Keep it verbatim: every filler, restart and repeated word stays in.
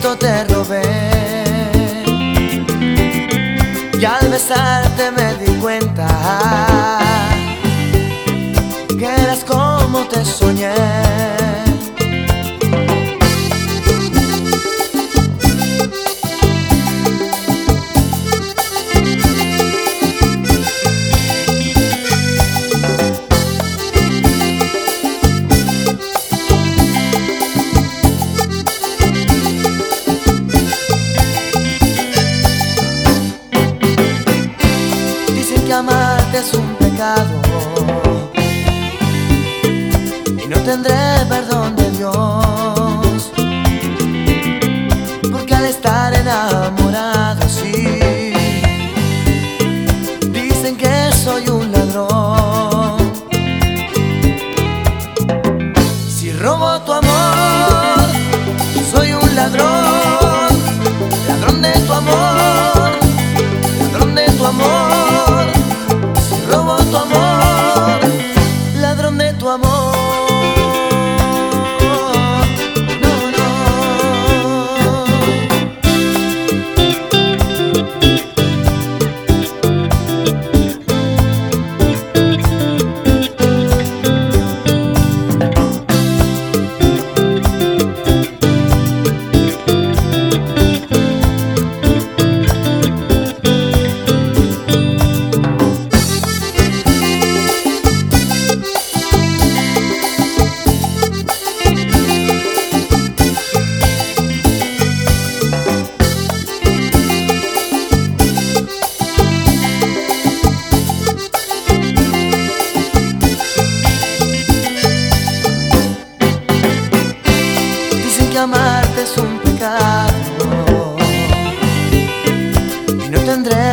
cuánto te robé. Y al besarte me di cuenta que eras como te soñé. Que amarte es un pecado y no tendré perdón de Dios, porque al estar enamorado sí, dicen que soy un ladrón. Si robo tu amor, soy un ladrón, ladrón de tu amor, ladrón de tu amor. Robo tu amor, ladrón de tu amor. No, no. Amarte es un pecado y no tendré